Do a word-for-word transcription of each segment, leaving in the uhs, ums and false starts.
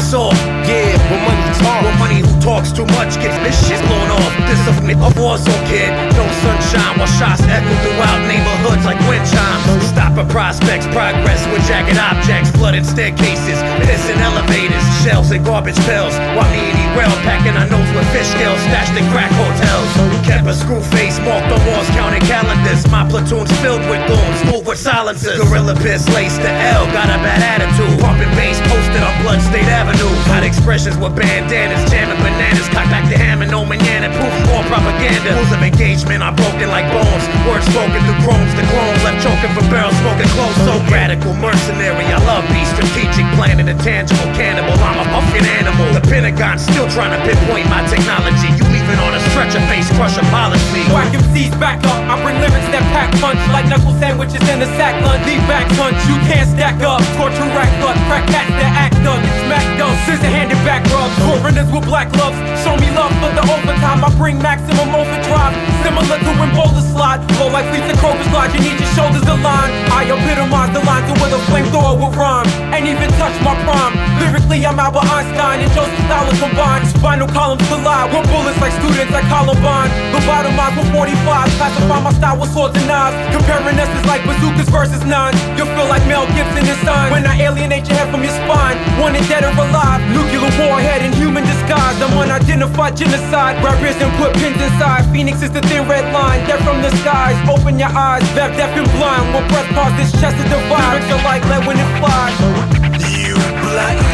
soft. Yeah, when money talks. When money who talks too much gets this shit blown off. This a, a war zone, kid. No sunshine while shots echo throughout neighborhoods like wind chimes. Stopping prospects, progress with jagged objects, flooded staircases, pissing elevators, shells and garbage pails. While me and E-Rail packing our notes with fish scales stashed in crack hotels. Kept a screw face marked on walls, counting calendars. My platoon's filled with goons, move with silencers. Gorilla piss laced the L, got a bad attitude. Pumping bass posted on Blood State Avenue. Hot expressions with bandanas, jamming bananas. Cock back to ham and no manana, proof more propaganda. Rules of engagement are broken like bones. Words spoken through chromes, the clones left choking for barrels, smoking close. So radical, mercenary, I love beast. Strategic, planning, intangible, cannibal. I'm a fucking animal. The Pentagon still trying to pinpoint my technology. You leaving on a stretcher face, crush a policy. Whack M Cs back up. I bring lyrics that pack punch like knuckle sandwiches in a sack lunch. Leave back punch, you can't stack up. Torture rack blood, crack cats that act up. Get smacked up, scissor handed back rubs. Foreigners with black gloves. Show me love for the overtime. I bring maximum overdrive, similar to when boulders slide. Flow like fleets and Kroger's lodge. You need your shoulders aligned. I epitomize the lines with a flamethrower with rhyme. Ain't even touch my prime. Lyrically, I'm Albert Einstein and Joseph Stalin combined. Spinal columns collide with bullets like students at Columbine. Lobotomized with forty-five. Classify my style with swords and knives. Comparing us is like bazookas versus nines. You'll feel like Mel Gibson is signed when I alienate your head from your spine. Wanted dead or alive. Nuclear warhead in human disguise. I'm unidentified genocide. Grab wrists and put pins inside. Phoenix is the thin red line. Death from the skies. Open your eyes. Deaf, deaf and blind. When breath pause, this chest is divided. Lyrics are like lead when it flies. You bloody.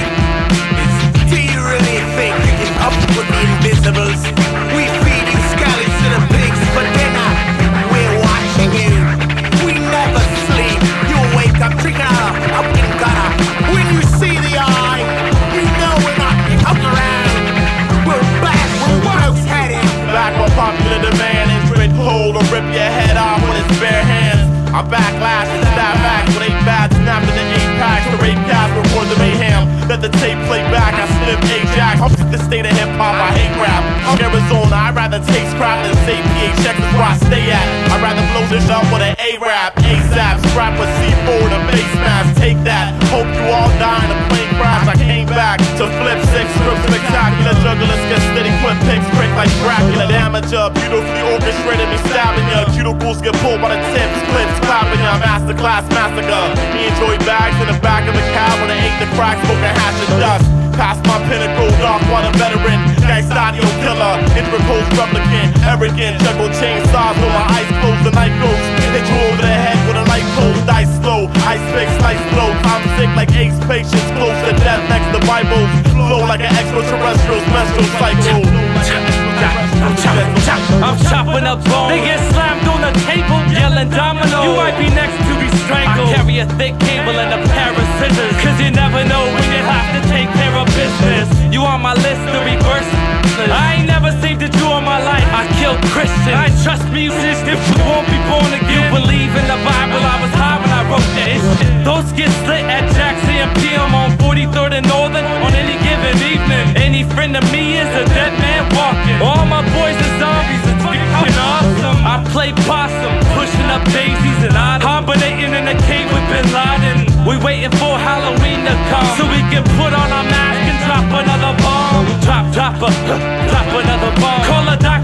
Do you really think you can up with the invisibles? We feeding scallops to the pigs for dinner. We're watching you. We never sleep. You'll wake up drinking out up in gutter. When you see the eye, you know we're not up around. We're back. We're close headed. Back on popular demand. Instrument hold or rip your head off with his bare hands. I backlash and stab back with eight bats, snapped in the eight packs. The rape cast before the mayhem. Let the tape play back. I slip Ajax. I'm the state of hip hop. I hate rap. I'm Arizona. I'd rather taste crap than say P H X is where I stay at. I'd rather blow this up with an A-rap. ASAP. Scrap with C four to base mask. Take that. Hope you all die in a plane crash. I came back to flip six scripts spectacular. Jugglers get steady. Put pigs prick like Dracula. Damager. Beautifully orchestrated me stabbing ya. Cuticles get pulled by the tips. Clips. Clapping ya, masterclass massacre. Me and Joy bags in the back of the cab when I ate the crack, smoking hash and dust. Past my pinnacle, dark water veteran, gangsta audio killer, intricate replicant, arrogant, juggle chainsaws with my eyes closed. The night goes, hit you over the head with a light pose, dice slow, ice pick, slice flow. I'm sick like AIDS patients, close to death next to Bibles, flow like an extraterrestrial's menstrual cycle. I'm chopping up bones. They get slammed on the table, yelling domino. You might be next to be strangled. I carry a thick cable and a pair of scissors, cause you never know when you have to take care of business. You on my list to reverse. I ain't never saved a Jew in my life. I killed Christians. I trust music if you won't be born again. You believe in the Bible. I was high when I wrote that. Those get slit at Jackson and P M on forty-third and Northern on any given evening. Any friend of me is a dead man walking. All my boys are zombies. It's fucking awesome. I play possum, pushing up daisies and I hibernating in a cave with Bin Laden. We waiting for Halloween to come so we can put on our mask and drop another bomb. Drop, drop, a, drop another bomb. Call a doctor.